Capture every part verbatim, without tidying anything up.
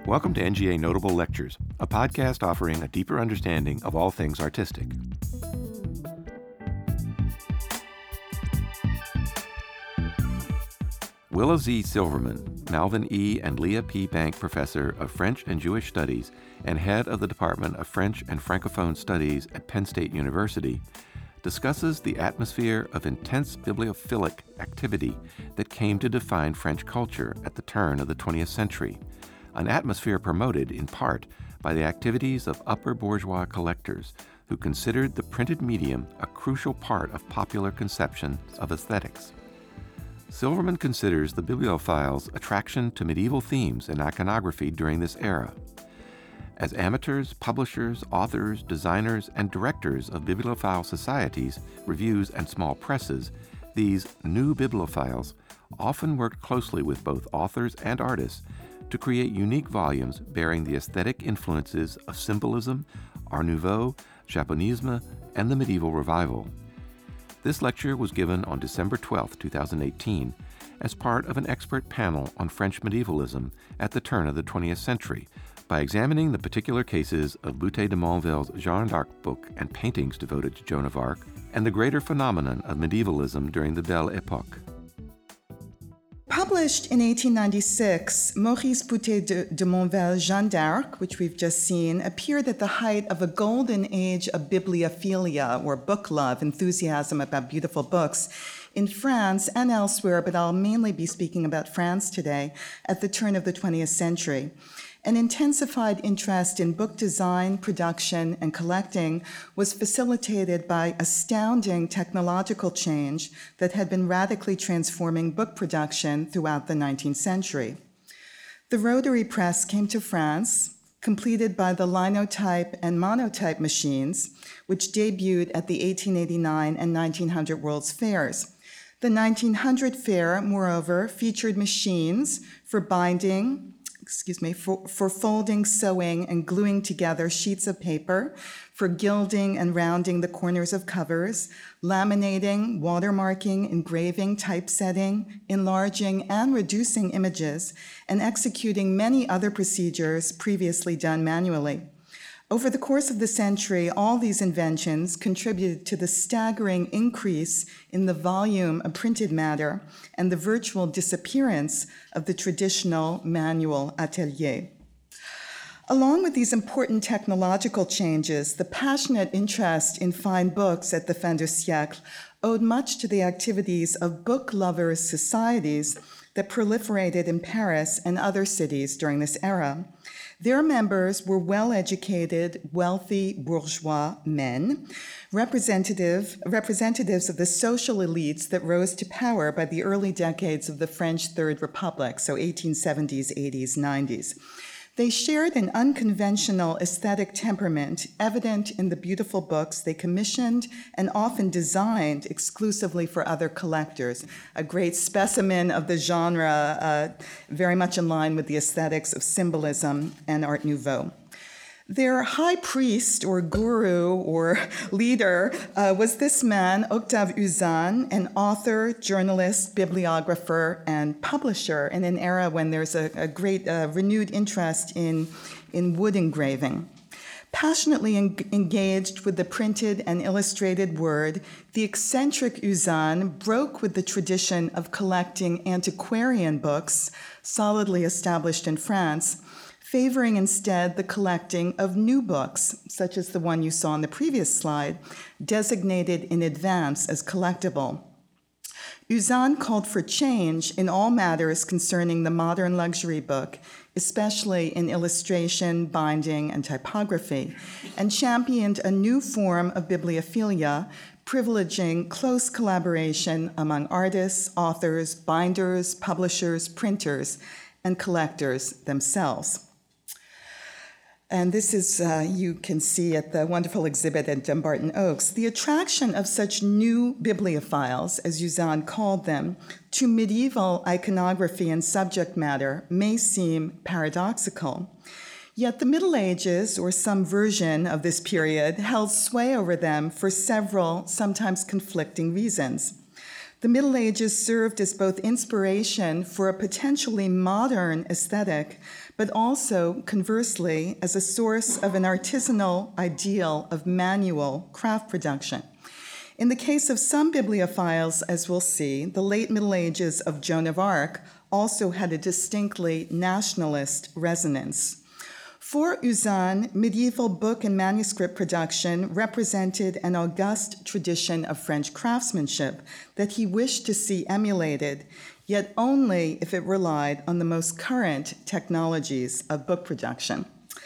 Welcome to N G A Notable Lectures, a podcast offering a deeper understanding of all things artistic. Willa Z. Silverman, Malvin E. and Leah P. Bank Professor of French and Jewish Studies and head of the Department of French and Francophone Studies at Penn State University, discusses the atmosphere of intense bibliophilic activity that came to define French culture at the turn of the twentieth century, an atmosphere promoted in part by the activities of upper bourgeois collectors who considered the printed medium a crucial part of popular conceptions of aesthetics. Silverman considers the bibliophile's attraction to medieval themes and iconography during this era. As amateurs, publishers, authors, designers, and directors of bibliophile societies, reviews, and small presses, these new bibliophiles often worked closely with both authors and artists to create unique volumes bearing the aesthetic influences of symbolism, Art Nouveau, Japonisme, and the medieval revival. This lecture was given on December twelfth, twenty eighteen, as part of an expert panel on French medievalism at the turn of the twentieth century, by examining the particular cases of Boutet de Montville's Jeanne d'Arc book and paintings devoted to Joan of Arc, and the greater phenomenon of medievalism during the Belle Époque. Published in eighteen ninety-six, Maurice Boutet de, de Montville's Jeanne d'Arc, which we've just seen, appeared at the height of a golden age of bibliophilia, or book love, enthusiasm about beautiful books, in France and elsewhere, but I'll mainly be speaking about France today, at the turn of the twentieth century. An intensified interest in book design, production, and collecting was facilitated by astounding technological change that had been radically transforming book production throughout the nineteenth century. The rotary press came to France, completed by the linotype and monotype machines, which debuted at the eighteen eighty-nine and nineteen hundred World's Fairs. The nineteen hundred fair, moreover, featured machines for binding, excuse me, for, for folding, sewing, and gluing together sheets of paper, for gilding and rounding the corners of covers, laminating, watermarking, engraving, typesetting, enlarging and reducing images, and executing many other procedures previously done manually. Over the course of the century, all these inventions contributed to the staggering increase in the volume of printed matter and the virtual disappearance of the traditional manual atelier. Along with these important technological changes, the passionate interest in fine books at the fin de siècle owed much to the activities of book lovers' societies that proliferated in Paris and other cities during this era. Their members were well-educated, wealthy bourgeois men, representative, representatives of the social elites that rose to power by the early decades of the French Third Republic, so eighteen seventies, eighties, nineties. They shared an unconventional aesthetic temperament evident in the beautiful books they commissioned and often designed exclusively for other collectors, a great specimen of the genre, uh, very much in line with the aesthetics of symbolism and Art Nouveau. Their high priest or guru or leader uh, was this man, Octave Uzan, an author, journalist, bibliographer, and publisher in an era when there's a, a great uh, renewed interest in, in wood engraving. Passionately en- engaged with the printed and illustrated word, the eccentric Uzan broke with the tradition of collecting antiquarian books, solidly established in France, favoring instead the collecting of new books, such as the one you saw on the previous slide, designated in advance as collectible. Uzan called for change in all matters concerning the modern luxury book, especially in illustration, binding, and typography, and championed a new form of bibliophilia, privileging close collaboration among artists, authors, binders, publishers, printers, and collectors themselves. And this is, uh, you can see at the wonderful exhibit at Dumbarton Oaks, the attraction of such new bibliophiles, as Uzan called them, to medieval iconography and subject matter may seem paradoxical. Yet the Middle Ages, or some version of this period, held sway over them for several, sometimes conflicting reasons. The Middle Ages served as both inspiration for a potentially modern aesthetic, but also, conversely, as a source of an artisanal ideal of manual craft production. In the case of some bibliophiles, as we'll see, the late Middle Ages of Joan of Arc also had a distinctly nationalist resonance. For Uzan, medieval book and manuscript production represented an august tradition of French craftsmanship that he wished to see emulated, yet only if it relied on the most current technologies of book production.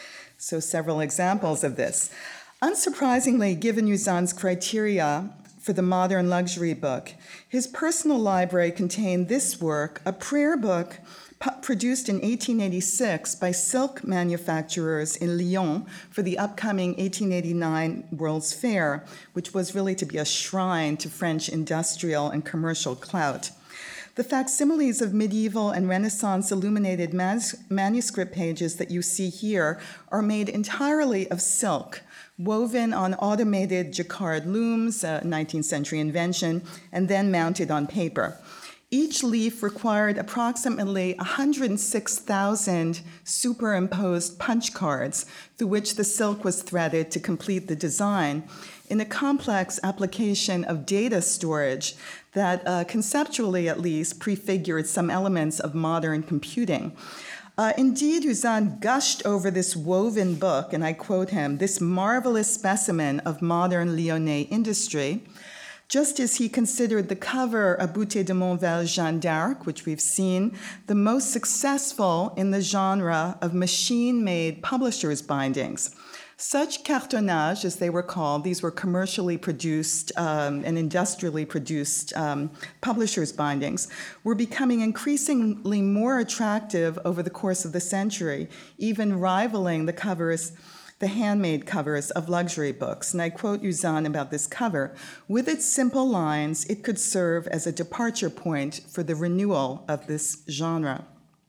So several examples of this. Unsurprisingly, given Uzan's criteria for the modern luxury book, his personal library contained this work, a prayer book produced in eighteen eighty-six by silk manufacturers in Lyon for the upcoming eighteen eighty-nine World's Fair, which was really to be a shrine to French industrial and commercial clout. The facsimiles of medieval and Renaissance illuminated manus- manuscript pages that you see here are made entirely of silk, woven on automated jacquard looms, a nineteenth century invention, and then mounted on paper. Each leaf required approximately one hundred six thousand superimposed punch cards through which the silk was threaded to complete the design in a complex application of data storage that uh, conceptually at least prefigured some elements of modern computing. Uh, indeed, Uzan gushed over this woven book, and I quote him, "this marvelous specimen of modern Lyonnais industry," just as he considered the cover of Boutet de Monvel Jeanne d'Arc, which we've seen, the most successful in the genre of machine-made publishers' bindings. Such cartonnage, as they were called, these were commercially produced um, and industrially produced um, publishers' bindings, were becoming increasingly more attractive over the course of the century, even rivaling the covers the handmade covers of luxury books. And I quote Uzan about this cover, "With its simple lines, it could serve as a departure point for the renewal of this genre."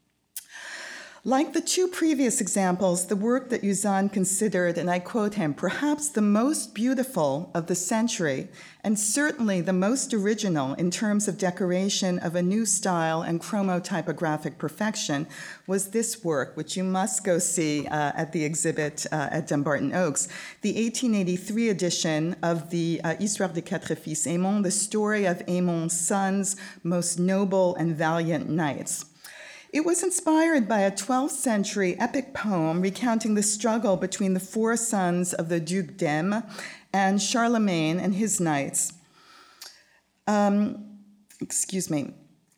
Like the two previous examples, the work that Uzan considered, and I quote him, perhaps the most beautiful of the century, and certainly the most original in terms of decoration of a new style and chromotypographic perfection, was this work, which you must go see uh, at the exhibit uh, at Dumbarton Oaks, the eighteen eighty-three edition of the uh, Histoire des Quatre Fils Aymon, the story of Aymon's sons, most noble and valiant knights. It was inspired by a twelfth century epic poem recounting the struggle between the four sons of the Duc d'Aime and Charlemagne and his knights. Um, excuse me.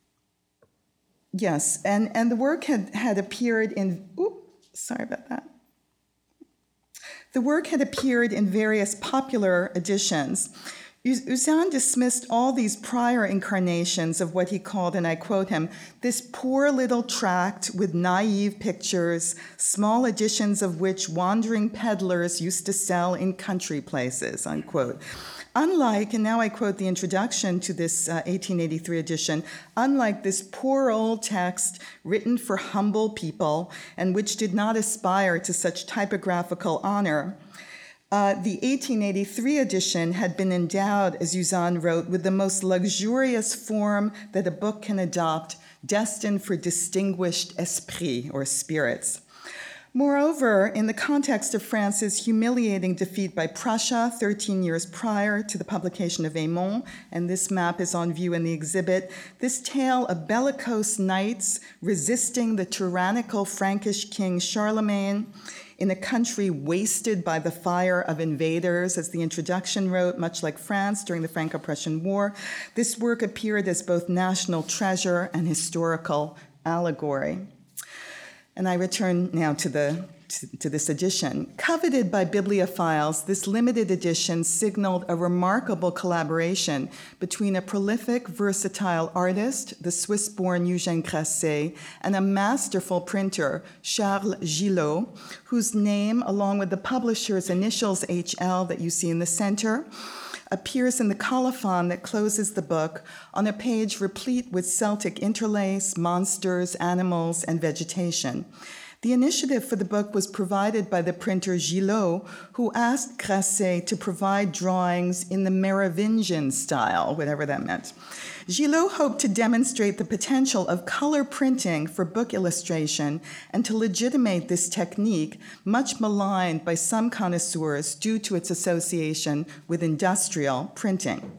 Yes, and, and the work had, had appeared in, oops, sorry about that. The work had appeared in various popular editions. Uzan dismissed all these prior incarnations of what he called, and I quote him, "this poor little tract with naive pictures, small editions of which wandering peddlers used to sell in country places," unquote. Unlike, and now I quote the introduction to this uh, eighteen eighty-three edition, unlike this poor old text written for humble people and which did not aspire to such typographical honor, Uh, the eighteen eighty-three edition had been endowed, as Uzan wrote, with the most luxurious form that a book can adopt, destined for distinguished esprit, or spirits. Moreover, in the context of France's humiliating defeat by Prussia thirteen years prior to the publication of Aymon, and this map is on view in the exhibit, this tale of bellicose knights resisting the tyrannical Frankish king Charlemagne in a country wasted by the fire of invaders, as the introduction wrote, much like France during the Franco-Prussian War, this work appeared as both national treasure and historical allegory. And I return now to the to, to this edition. Coveted by bibliophiles, this limited edition signaled a remarkable collaboration between a prolific, versatile artist, the Swiss-born Eugène Grasset, and a masterful printer, Charles Gillot, whose name, along with the publisher's initials H L that you see in the center, appears in the colophon that closes the book on a page replete with Celtic interlace, monsters, animals, and vegetation. The initiative for the book was provided by the printer Gillot, who asked Grasset to provide drawings in the Merovingian style, whatever that meant. Gillot hoped to demonstrate the potential of color printing for book illustration and to legitimate this technique, much maligned by some connoisseurs due to its association with industrial printing.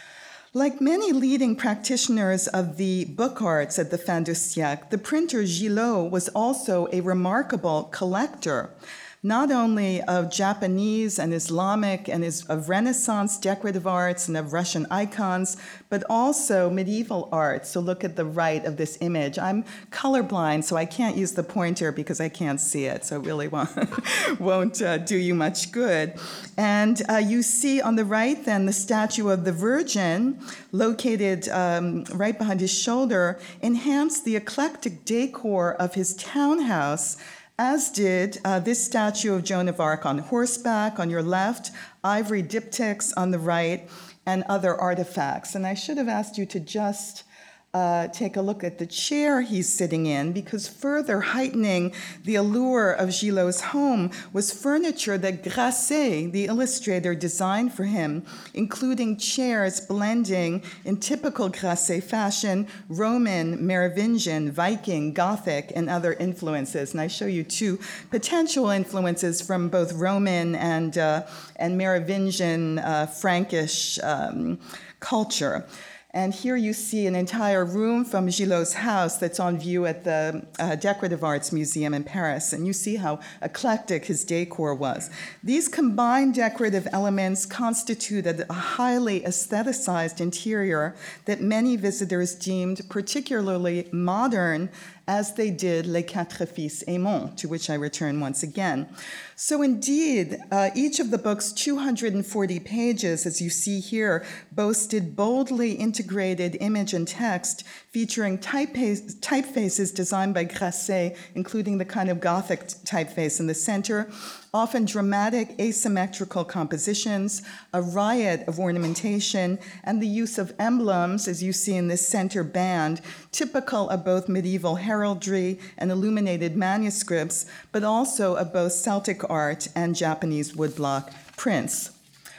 Like many leading practitioners of the book arts at the fin du siècle, the printer Gillot was also a remarkable collector, not only of Japanese and Islamic and of Renaissance decorative arts and of Russian icons, but also medieval art. So look at the right of this image. I'm colorblind, so I can't use the pointer because I can't see it, so it really won't, won't uh, do you much good. And uh, you see on the right then the statue of the Virgin, located um, right behind his shoulder, enhanced the eclectic decor of his townhouse, as did uh, this statue of Joan of Arc on horseback on your left, ivory diptychs on the right, and other artifacts. And I should have asked you to just uh, take a look at the chair he's sitting in, because further heightening the allure of Gillot's home was furniture that Grasset, the illustrator, designed for him, including chairs blending in typical Grasset fashion Roman, Merovingian, Viking, Gothic, and other influences. And I show you two potential influences from both Roman and, uh, and Merovingian uh, Frankish um, culture. And here you see an entire room from Gillot's house that's on view at the uh, Decorative Arts Museum in Paris. And you see how eclectic his decor was. These combined decorative elements constituted a highly aestheticized interior that many visitors deemed particularly modern, as they did Les Quatre Fils Aymon, to which I return once again. So indeed, uh, each of the book's two hundred forty pages, as you see here, boasted boldly integrated image and text featuring typeface, typefaces designed by Grasset, including the kind of Gothic typeface in the center, often dramatic asymmetrical compositions, a riot of ornamentation, and the use of emblems, as you see in this center band, typical of both medieval heraldry and illuminated manuscripts, but also of both Celtic art and Japanese woodblock prints.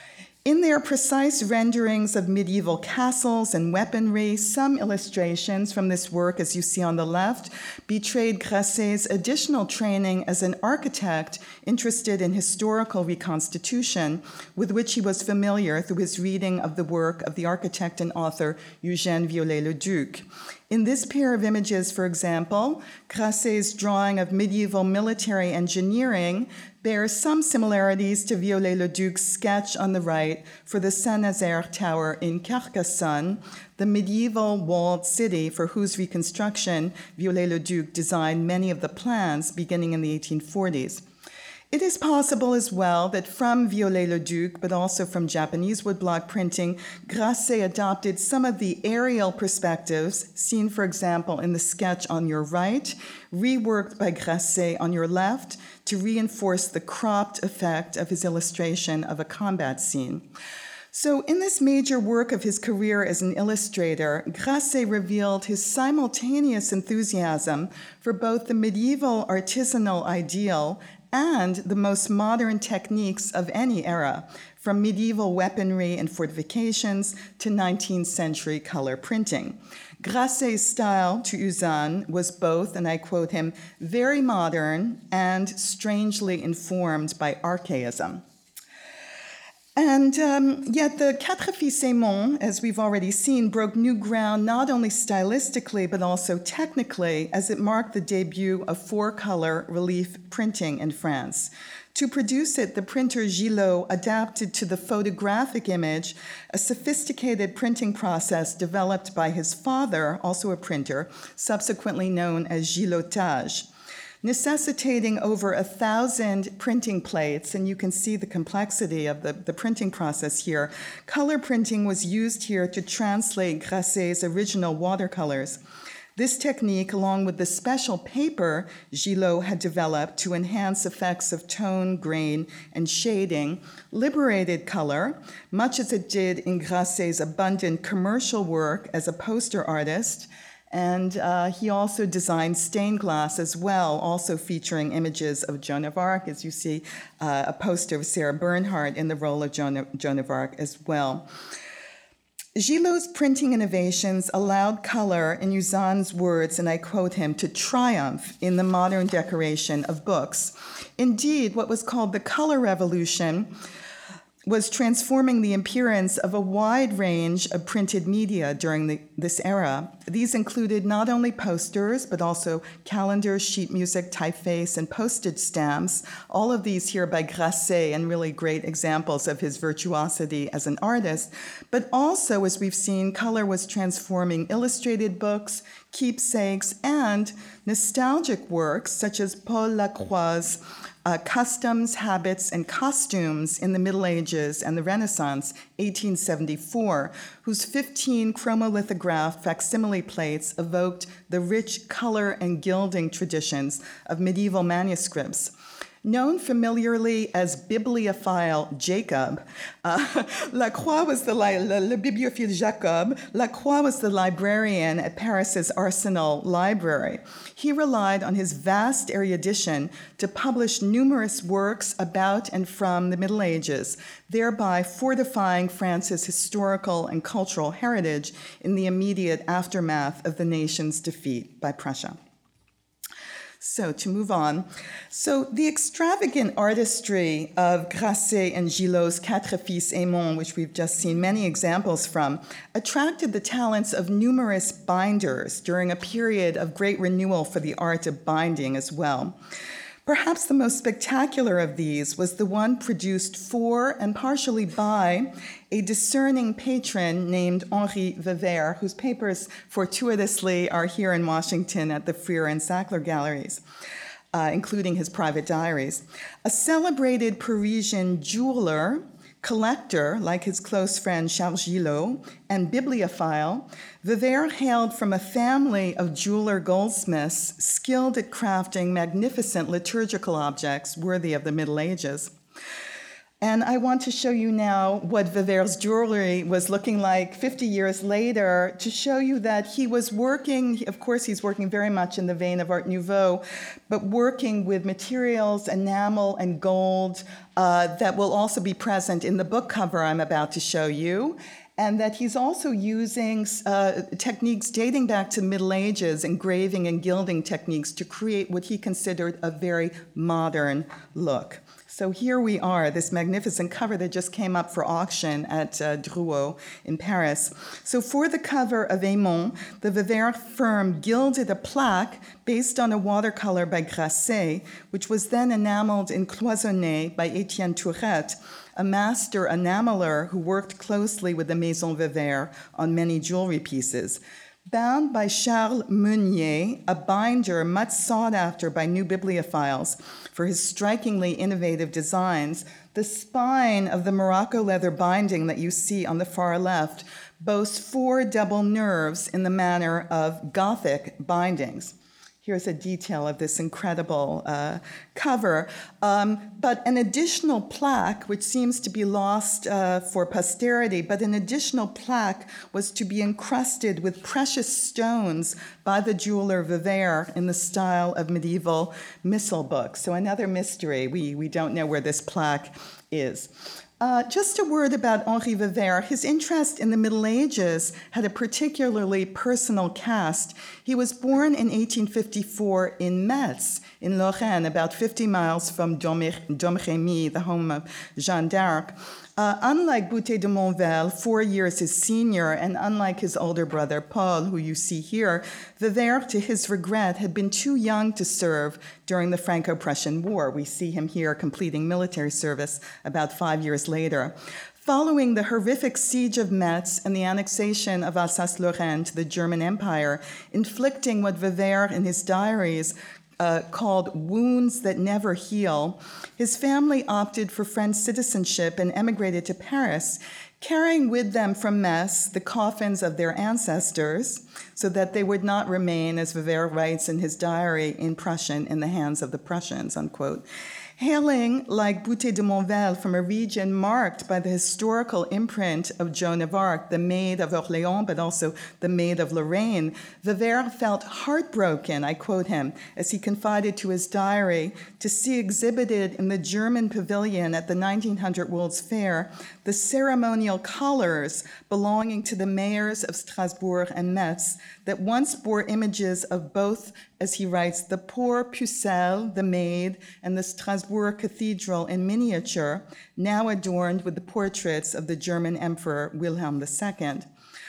In their precise renderings of medieval castles and weaponry, some illustrations from this work, as you see on the left, betrayed Grasset's additional training as an architect interested in historical reconstitution, with which he was familiar through his reading of the work of the architect and author Eugène Viollet-le-Duc. In this pair of images, for example, Grasset's drawing of medieval military engineering bears some similarities to Viollet-le-Duc's sketch on the right for the Saint-Nazaire Tower in Carcassonne, the medieval walled city for whose reconstruction Viollet-le-Duc designed many of the plans beginning in the eighteen forties. It is possible as well that from Viollet-le-Duc, but also from Japanese woodblock printing, Grasset adopted some of the aerial perspectives, seen, for example, in the sketch on your right, reworked by Grasset on your left to reinforce the cropped effect of his illustration of a combat scene. So in this major work of his career as an illustrator, Grasset revealed his simultaneous enthusiasm for both the medieval artisanal ideal and the most modern techniques of any era, from medieval weaponry and fortifications to nineteenth century color printing. Grasset's style, to Uzan, was both, and I quote him, very modern and strangely informed by archaism. And um, yet the Quatre Fils Aymon, as we've already seen, broke new ground not only stylistically but also technically, as it marked the debut of four-color relief printing in France. To produce it, the printer Gillot adapted to the photographic image a sophisticated printing process developed by his father, also a printer, subsequently known as gillotage, necessitating over a thousand printing plates, and you can see the complexity of the, the printing process here. Color printing was used here to translate Grasset's original watercolors. This technique, along with the special paper Gillot had developed to enhance effects of tone, grain, and shading, liberated color, much as it did in Grasset's abundant commercial work as a poster artist. And uh, he also designed stained glass as well, also featuring images of Joan of Arc, as you see uh, a poster of Sarah Bernhardt in the role of Joan of, Joan of Arc as well. Gillot's printing innovations allowed color, in Uzan's words, and I quote him, to triumph in the modern decoration of books. Indeed, what was called the color revolution was transforming the appearance of a wide range of printed media during the, this era. These included not only posters, but also calendars, sheet music, typeface, and postage stamps, all of these here by Grasset, and really great examples of his virtuosity as an artist. But also, as we've seen, color was transforming illustrated books, keepsakes, and nostalgic works such as Paul Lacroix's Uh, Customs, Habits, and Costumes in the Middle Ages and the Renaissance, eighteen seventy-four, whose fifteen chromolithographed facsimile plates evoked the rich color and gilding traditions of medieval manuscripts. Known familiarly as bibliophile Jacob, uh, Lacroix was the li- le, le bibliophile Jacob. Lacroix was the librarian at Paris's Arsenal Library. He relied on his vast erudition to publish numerous works about and from the Middle Ages, thereby fortifying France's historical and cultural heritage in the immediate aftermath of the nation's defeat by Prussia. So to move on, so the extravagant artistry of Grasset and Gillot's Quatre Fils Aymon, which we've just seen many examples from, attracted the talents of numerous binders during a period of great renewal for the art of binding as well. Perhaps the most spectacular of these was the one produced for and partially by a discerning patron named Henri Wever, whose papers fortuitously are here in Washington at the Freer and Sackler galleries, uh, including his private diaries. A celebrated Parisian jeweler, collector, like his close friend Charles Gillot, and bibliophile, Wever hailed from a family of jeweler goldsmiths skilled at crafting magnificent liturgical objects worthy of the Middle Ages. And I want to show you now what Wever's jewelry was looking like fifty years later to show you that he was working, of course he's working very much in the vein of Art Nouveau, but working with materials, enamel, and gold uh, that will also be present in the book cover I'm about to show you, and that he's also using uh, techniques dating back to the Middle Ages, engraving and gilding techniques, to create what he considered a very modern look. So here we are, this magnificent cover that just came up for auction at uh, Drouot in Paris. So for the cover of Aymon, the Wever firm gilded a plaque based on a watercolor by Grasset, which was then enameled in cloisonné by Etienne Tourette, a master enameler who worked closely with the Maison Wever on many jewelry pieces. Bound by Charles Meunier, a binder much sought after by new bibliophiles for his strikingly innovative designs, the spine of the Morocco leather binding that you see on the far left boasts four double nerves in the manner of Gothic bindings. Here's a detail of this incredible uh, cover. Um, but an additional plaque, which seems to be lost uh, for posterity, but an additional plaque was to be encrusted with precious stones by the jeweler Wever in the style of medieval missal books. So another mystery. We, we don't know where this plaque is. Uh, just a word about Henri Wever. His interest in the Middle Ages had a particularly personal cast. He was born in eighteen fifty-four in Metz, in Lorraine, about fifty miles from Domremy, the home of Jeanne d'Arc. Uh, unlike Boutet de Monvel, four years his senior, and unlike his older brother Paul, who you see here, Wever, to his regret, had been too young to serve during the Franco-Prussian War. We see him here completing military service about five years later. Following the horrific siege of Metz and the annexation of Alsace-Lorraine to the German Empire, inflicting what Wever in his diaries Uh, called Wounds That Never Heal, his family opted for French citizenship and emigrated to Paris, carrying with them from Metz the coffins of their ancestors so that they would not remain, as Wever writes in his diary, in Prussian, in the hands of the Prussians, unquote. Hailing, like Boutet de Monvel, from a region marked by the historical imprint of Joan of Arc, the Maid of Orléans, but also the Maid of Lorraine, Vivaire felt heartbroken, I quote him, as he confided to his diary, to see exhibited in the German pavilion at the nineteen hundred World's Fair the ceremonial collars belonging to the mayors of Strasbourg and Metz that once bore images of both, as he writes, the poor Pucelle, the maid, and the Strasbourg Cathedral in miniature, now adorned with the portraits of the German Emperor Wilhelm the Second.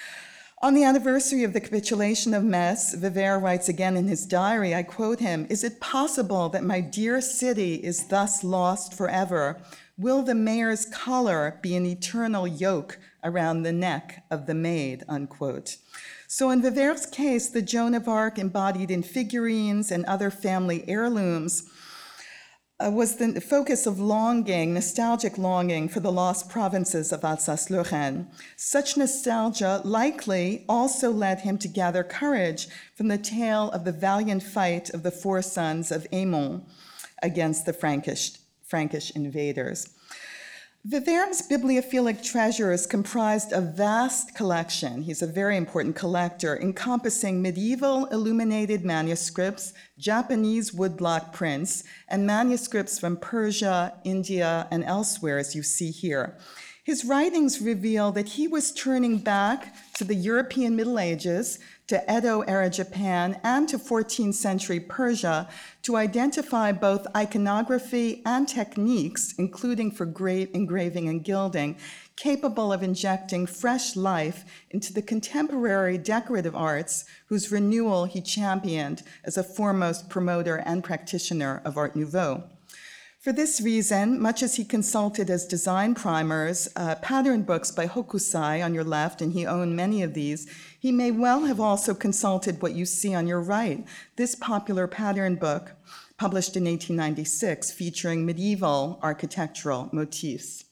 On the anniversary of the capitulation of Metz, Vivaire writes again in his diary, I quote him, "Is it possible that my dear city is thus lost forever? Will the mayor's collar be an eternal yoke around the neck of the maid?" Unquote. So in Vivaire's case, the Joan of Arc embodied in figurines and other family heirlooms uh, was the focus of longing, nostalgic longing for the lost provinces of Alsace-Lorraine. Such nostalgia likely also led him to gather courage from the tale of the valiant fight of the four sons of Aymon against the Frankish, Frankish invaders. Vivaire's bibliophilic treasures comprised a vast collection. He's a very important collector, encompassing medieval illuminated manuscripts, Japanese woodblock prints, and manuscripts from Persia, India, and elsewhere, as you see here. His writings reveal that he was turning back to the European Middle Ages, to Edo-era Japan, and to fourteenth century Persia to identify both iconography and techniques, including for gra- engraving and gilding, capable of injecting fresh life into the contemporary decorative arts whose renewal he championed as a foremost promoter and practitioner of Art Nouveau. For this reason, much as he consulted as design primers, uh, pattern books by Hokusai on your left, and he owned many of these, he may well have also consulted what you see on your right, this popular pattern book published in eighteen ninety-six featuring medieval architectural motifs.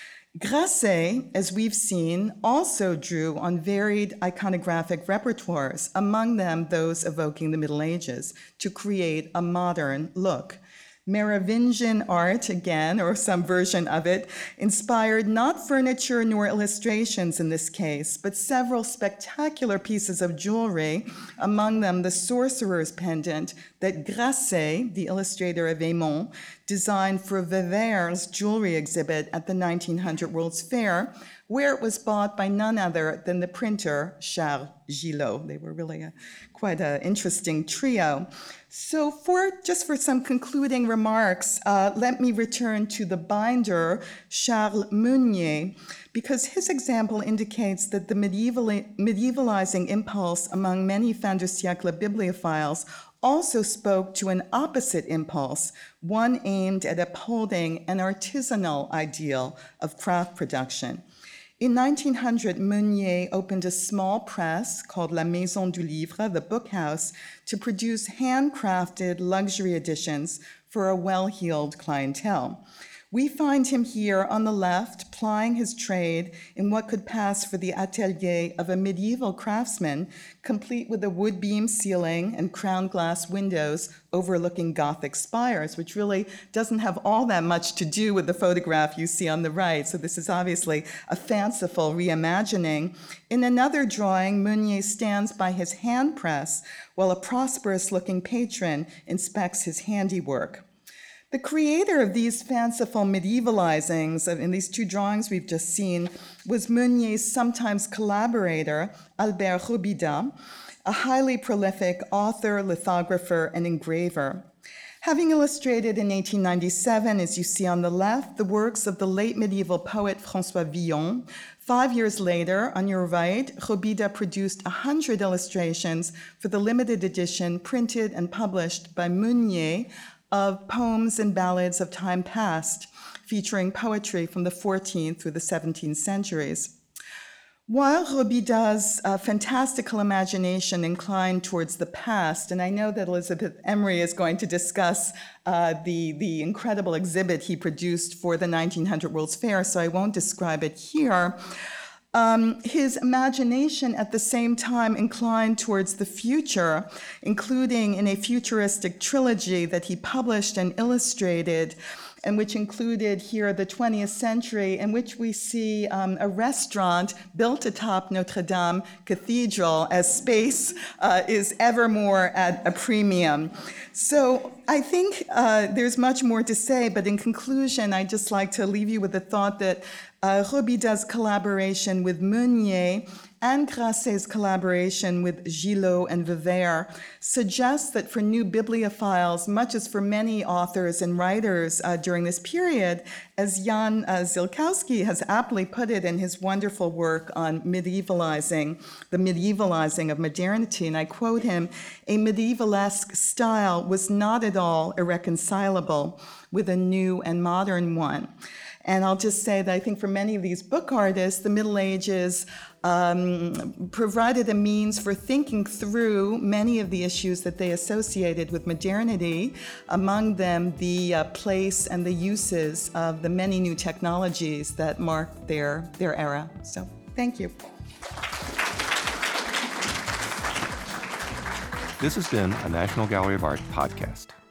Grasset, as we've seen, also drew on varied iconographic repertoires, among them those evoking the Middle Ages, to create a modern look. Merovingian art, again, or some version of it, inspired not furniture nor illustrations in this case, but several spectacular pieces of jewelry, among them the sorcerer's pendant that Grasset, the illustrator of Aymon, designed for Vivaire's jewelry exhibit at the nineteen hundred World's Fair, where it was bought by none other than the printer Charles Gillot. They were really a, quite an interesting trio. So for just for some concluding remarks, uh, let me return to the binder, Charles Meunier, because his example indicates that the medieval, medievalizing impulse among many fin de siècle bibliophiles also spoke to an opposite impulse, one aimed at upholding an artisanal ideal of craft production. In nineteen hundred, Meunier opened a small press called La Maison du Livre, the book house, to produce handcrafted luxury editions for a well-heeled clientele. We find him here on the left, plying his trade in what could pass for the atelier of a medieval craftsman, complete with a wood beam ceiling and crown glass windows overlooking Gothic spires, which really doesn't have all that much to do with the photograph you see on the right. So this is obviously a fanciful reimagining. In another drawing, Meunier stands by his hand press while a prosperous-looking patron inspects his handiwork. The creator of these fanciful medievalizings in these two drawings we've just seen was Meunier's sometimes collaborator, Albert Robida, a highly prolific author, lithographer, and engraver. Having illustrated in eighteen ninety-seven, as you see on the left, the works of the late medieval poet François Villon, five years later, on your right, Robida produced one hundred illustrations for the limited edition printed and published by Meunier of poems and ballads of time past, featuring poetry from the fourteenth through the seventeenth centuries. While Robida's uh, fantastical imagination inclined towards the past, and I know that Elizabeth Emery is going to discuss uh, the, the incredible exhibit he produced for the nineteen hundred World's Fair, so I won't describe it here. Um, his imagination at the same time inclined towards the future, including in a futuristic trilogy that he published and illustrated and which included here the twentieth century, in which we see um, a restaurant built atop Notre Dame Cathedral as space uh, is ever more at a premium. So I think uh, there's much more to say, but in conclusion, I'd just like to leave you with the thought that uh, Robida's collaboration with Meunier and Grasset's collaboration with Gillot and Vauvert suggests that for new bibliophiles, much as for many authors and writers uh, during this period, as Jan uh, Zielkowski has aptly put it in his wonderful work on medievalizing, the medievalizing of modernity, and I quote him, "A medievalesque style was not at all irreconcilable with a new and modern one." And I'll just say that I think for many of these book artists, the Middle Ages um, provided a means for thinking through many of the issues that they associated with modernity, among them the uh, place and the uses of the many new technologies that marked their, their era. So, thank you. This has been a National Gallery of Art podcast.